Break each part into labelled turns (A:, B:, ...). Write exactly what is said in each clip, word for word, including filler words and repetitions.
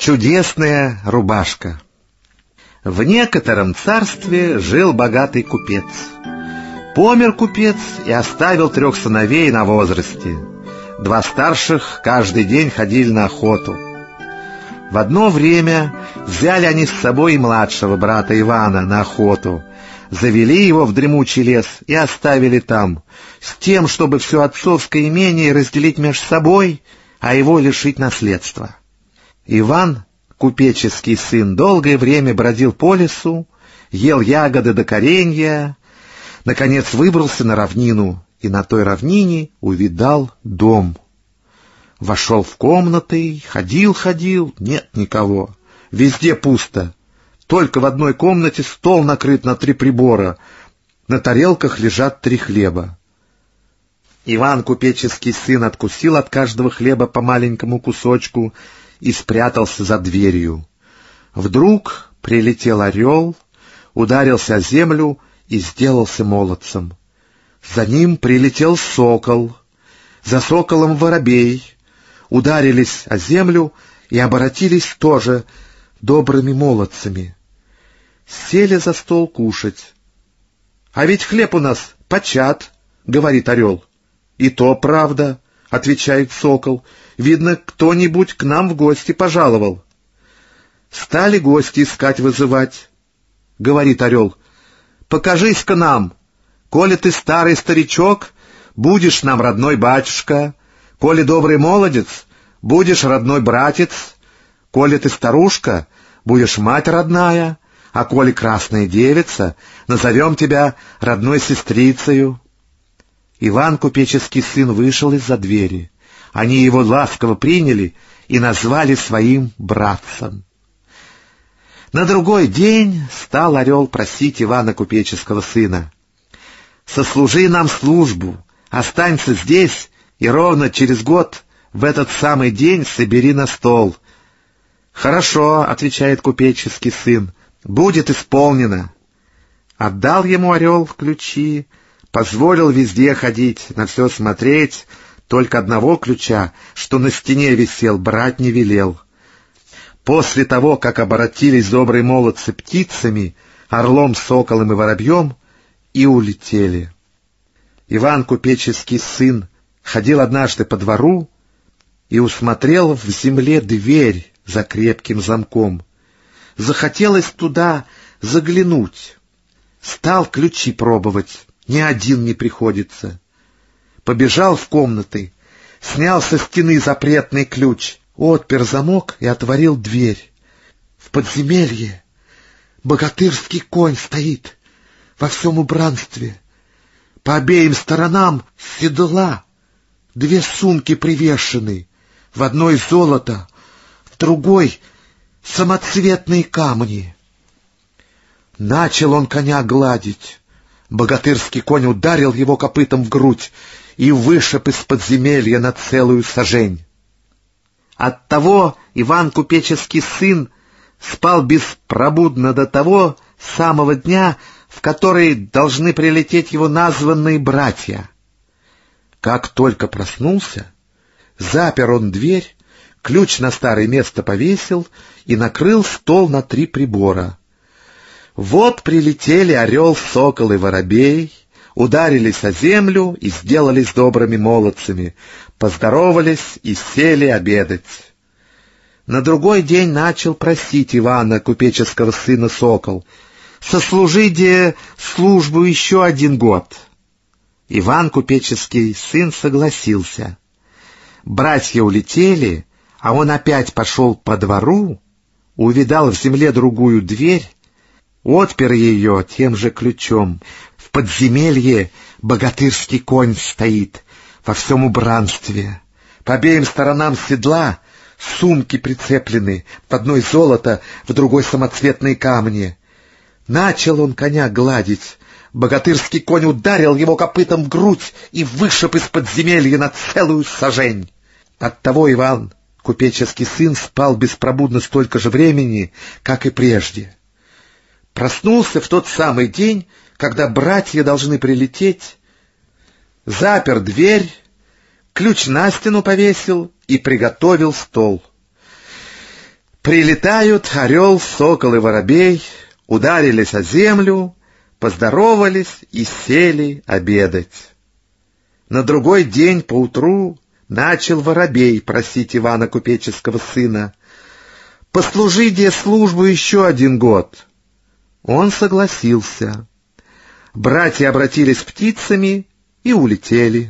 A: Чудесная рубашка. В некотором царстве жил богатый купец. Помер купец и оставил трех сыновей на возрасте. Два старших каждый день ходили на охоту. В одно время взяли они с собой и младшего брата Ивана на охоту, завели его в дремучий лес и оставили там, с тем, чтобы все отцовское имение разделить между собой, а его лишить наследства. Иван, купеческий сын, долгое время бродил по лесу, ел ягоды да коренья, наконец выбрался на равнину, и на той равнине увидал дом. Вошел в комнаты, ходил-ходил, нет никого, везде пусто. Только в одной комнате стол накрыт на три прибора, на тарелках лежат три хлеба. Иван, купеческий сын, откусил от каждого хлеба по маленькому кусочку и спрятался за дверью. Вдруг прилетел орел, ударился о землю и сделался молодцем. За ним прилетел сокол, за соколом воробей, ударились о землю и оборотились тоже добрыми молодцами. Сели за стол кушать. — А ведь хлеб у нас почат, — говорит орел. — И то правда, — отвечает сокол. — Видно, кто-нибудь к нам в гости пожаловал. Стали гости искать вызывать. Говорит орел. — Покажись-ка нам. Коли ты старый старичок, будешь нам родной батюшка. Коли добрый молодец, будешь родной братец. Коли ты старушка, будешь мать родная. А коли красная девица, назовем тебя родной сестрицею. Иван, купеческий сын, вышел из-за двери. Они его ласково приняли и назвали своим братцем. На другой день стал орел просить Ивана, купеческого сына: «Сослужи нам службу, останься здесь, и ровно через год в этот самый день собери на стол». «Хорошо», — отвечает купеческий сын, — «будет исполнено». Отдал ему орел ключи, позволил везде ходить, на все смотреть, только одного ключа, что на стене висел, брать не велел. После того, как оборотились добрые молодцы птицами, орлом, соколом и воробьем, и улетели. Иван, купеческий сын, ходил однажды по двору и усмотрел в земле дверь за крепким замком. Захотелось туда заглянуть. Стал ключи пробовать, ни один не приходится. Побежал в комнаты, снял со стены запретный ключ, отпер замок и отворил дверь. В подземелье богатырский конь стоит во всем убранстве. По обеим сторонам седла, две сумки привешены, в одной золото, в другой самоцветные камни. Начал он коня гладить. Богатырский конь ударил его копытом в грудь и вышиб из подземелья на целую сажень. Оттого Иван, купеческий сын, спал беспробудно до того самого дня, в который должны прилететь его названные братья. Как только проснулся, запер он дверь, ключ на старое место повесил и накрыл стол на три прибора. Вот прилетели орел, сокол и воробей, ударились о землю и сделались добрыми молодцами, поздоровались и сели обедать. На другой день начал просить Ивана, купеческого сына, сокол: «Сослужи-де службу еще один год». Иван, купеческий сын, согласился. Братья улетели, а он опять пошел по двору, увидал в земле другую дверь, отпер ее тем же ключом. В подземелье богатырский конь стоит во всем убранстве. По обеим сторонам седла сумки прицеплены, в одной золото, в другой самоцветные камни. Начал он коня гладить. Богатырский конь ударил его копытом в грудь и вышиб из подземелья на целую сажень. Оттого Иван, купеческий сын, спал беспробудно столько же времени, как и прежде. Проснулся в тот самый день, когда братья должны прилететь, запер дверь, ключ на стену повесил и приготовил стол. Прилетают орел, сокол и воробей, ударились о землю, поздоровались и сели обедать. На другой день поутру начал воробей просить Ивана Купеческого сына: «Послужи де службу еще один год». Он согласился. Братья обратились птицами и улетели.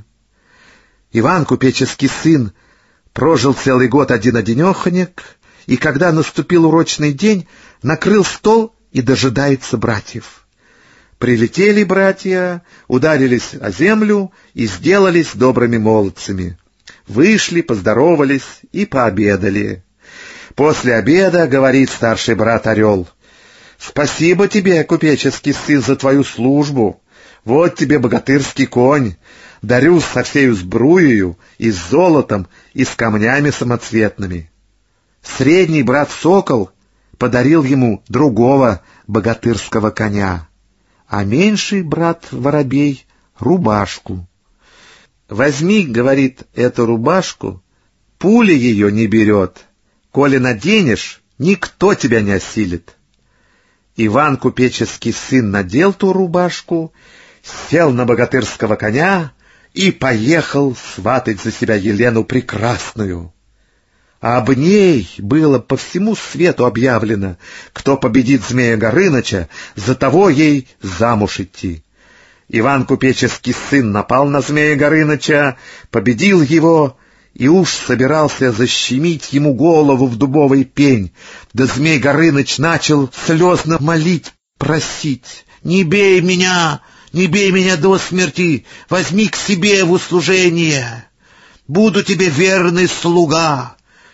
A: Иван Купеческий сын прожил целый год один-одинеханек, и когда наступил урочный день, накрыл стол и дожидается братьев. Прилетели братья, ударились о землю и сделались добрыми молодцами. Вышли, поздоровались и пообедали. После обеда говорит старший брат Орел: «Спасибо тебе, купеческий сын, за твою службу. Вот тебе богатырский конь. Дарю со всею сбруею и с золотом, и с камнями самоцветными». Средний брат Сокол подарил ему другого богатырского коня, а меньший брат Воробей — рубашку. «Возьми, — говорит, — эту рубашку, пуля ее не берет. Коли наденешь, никто тебя не осилит». Иван Купеческий сын надел ту рубашку, сел на богатырского коня и поехал сватать за себя Елену Прекрасную. А об ней было по всему свету объявлено: кто победит Змея Горыныча, за того ей замуж идти. Иван Купеческий сын напал на Змея Горыныча, победил его и уж собирался защемить ему голову в дубовый пень. Да Змей Горыныч начал слезно молить, просить: «Не бей меня, не бей меня до смерти, возьми к себе в услужение, буду тебе верный слуга».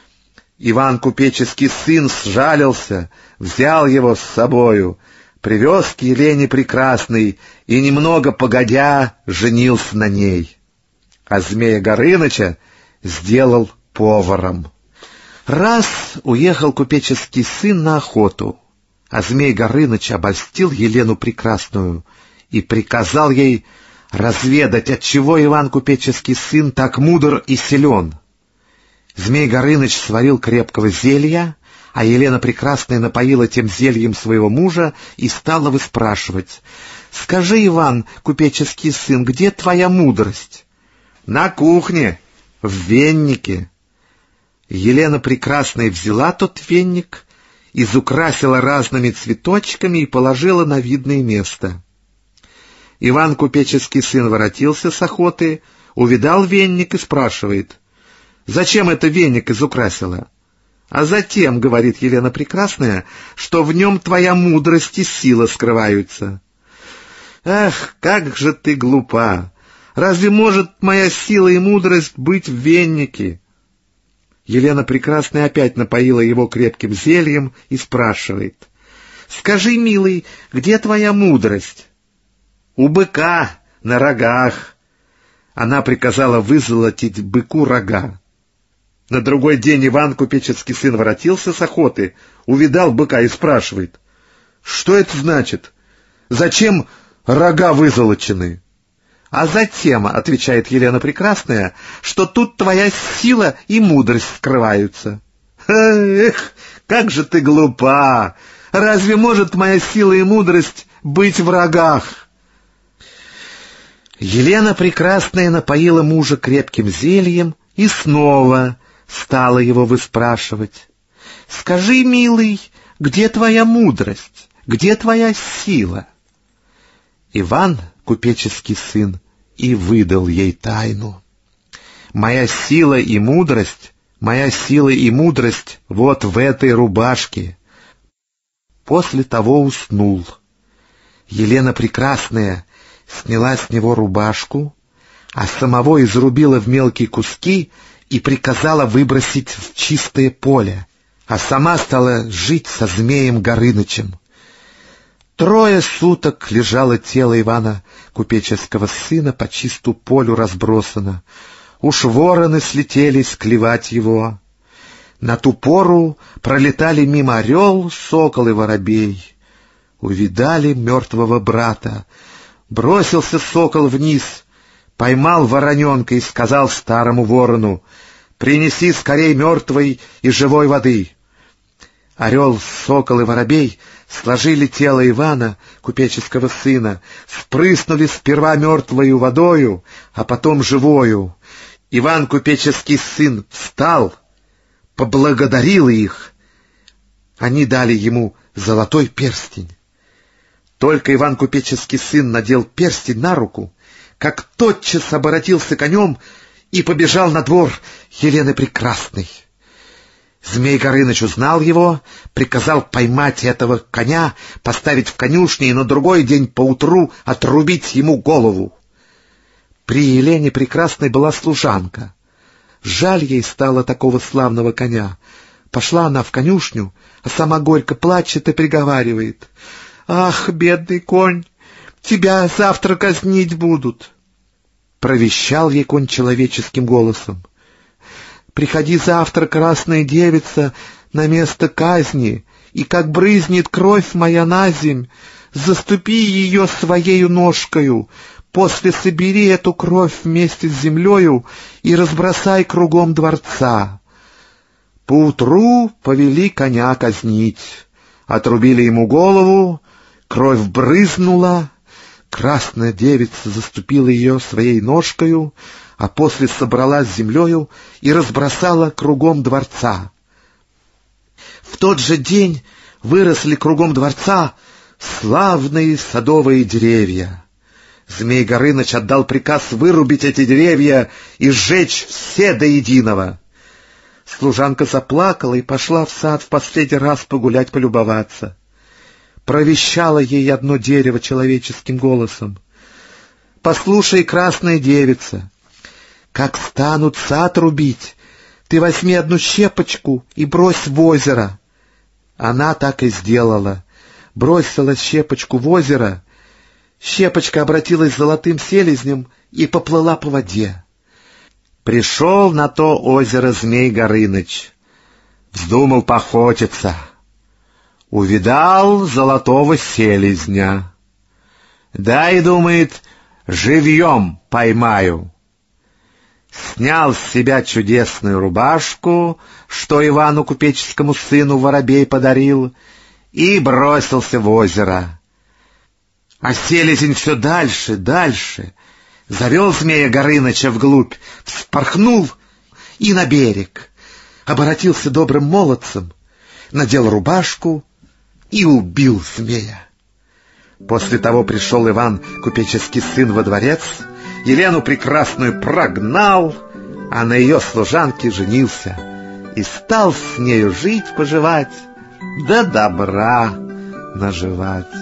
A: Иван Купеческий сын сжалился, взял его с собою, привез к Елене Прекрасной и, немного погодя, женился на ней. А Змея Горыныча сделал поваром. Раз уехал купеческий сын на охоту, а Змей Горыныч обольстил Елену Прекрасную и приказал ей разведать, отчего Иван Купеческий сын так мудр и силен. Змей Горыныч сварил крепкого зелья, а Елена Прекрасная напоила тем зельем своего мужа и стала выспрашивать: «Скажи, Иван Купеческий сын, где твоя мудрость?» «На кухне, в веннике». Елена Прекрасная взяла тот венник, изукрасила разными цветочками и положила на видное место. Иван Купеческий сын воротился с охоты, увидал венник и спрашивает: «Зачем это веник изукрасила?» «А затем, — говорит Елена Прекрасная, — что в нем твоя мудрость и сила скрываются». «Ах, как же ты глупа! Разве может моя сила и мудрость быть в веннике?» Елена Прекрасная опять напоила его крепким зельем и спрашивает: «Скажи, милый, где твоя мудрость?» «У быка, на рогах». Она приказала вызолотить быку рога. На другой день Иван Купеческий сын воротился с охоты, увидал быка и спрашивает: «Что это значит? Зачем рога вызолочены?» «А затем, — отвечает Елена Прекрасная, — что тут твоя сила и мудрость скрываются». «Эх, как же ты глупа! Разве может моя сила и мудрость быть в рогах?» Елена Прекрасная напоила мужа крепким зельем и снова стала его выспрашивать: «Скажи, милый, где твоя мудрость, где твоя сила?» Иван Купеческий сын и выдал ей тайну: «Моя сила и мудрость, моя сила и мудрость вот в этой рубашке». После того уснул. Елена Прекрасная сняла с него рубашку, а самого изрубила в мелкие куски и приказала выбросить в чистое поле, а сама стала жить со Змеем Горынычем. Трое суток лежало тело Ивана Купеческого сына по чисту полю разбросано. Уж вороны слетелись клевать его. На ту пору пролетали мимо орел, сокол и воробей. Увидали мертвого брата. Бросился сокол вниз, поймал вороненка и сказал старому ворону: «Принеси скорей мертвой и живой воды». Орел, сокол и воробей сложили тело Ивана, купеческого сына, впрыснули сперва мертвою водою, а потом живою. Иван, купеческий сын, встал, поблагодарил их. Они дали ему золотой перстень. Только Иван, купеческий сын, надел перстень на руку, как тотчас оборотился конем и побежал на двор Елены Прекрасной. Змей Горыныч узнал его, приказал поймать этого коня, поставить в конюшне и на другой день поутру отрубить ему голову. При Елене Прекрасной была служанка. Жаль ей стало такого славного коня. Пошла она в конюшню, а сама горько плачет и приговаривает: «Ах, бедный конь, тебя завтра казнить будут!» Провещал ей конь человеческим голосом: «Приходи завтра, красная девица, на место казни, и как брызнет кровь моя на земь, заступи ее своею ножкою, после собери эту кровь вместе с землею и разбросай кругом дворца». Поутру повели коня казнить, отрубили ему голову, кровь брызнула, красная девица заступила ее своей ножкою, а после собралась с землею и разбросала кругом дворца. В тот же день выросли кругом дворца славные садовые деревья. Змей Горыныч отдал приказ вырубить эти деревья и сжечь все до единого. Служанка заплакала и пошла в сад в последний раз погулять, полюбоваться. Провещала ей одно дерево человеческим голосом: «Послушай, красная девица, как станут сад рубить, ты возьми одну щепочку и брось в озеро». Она так и сделала. Бросила щепочку в озеро, щепочка обратилась золотым селезнем и поплыла по воде. Пришел на то озеро Змей Горыныч, вздумал поохотиться. Увидал золотого селезня. Да и думает, живьем поймаю. Снял с себя чудесную рубашку, что Ивану, купеческому сыну, воробей подарил, и бросился в озеро. А селезень все дальше, дальше завел Змея Горыныча вглубь, вспорхнул и на берег, оборотился добрым молодцем, надел рубашку и убил змея. После того пришел Иван, купеческий сын, во дворец, Елену Прекрасную прогнал, а на ее служанке женился и стал с нею жить-поживать, да добра наживать.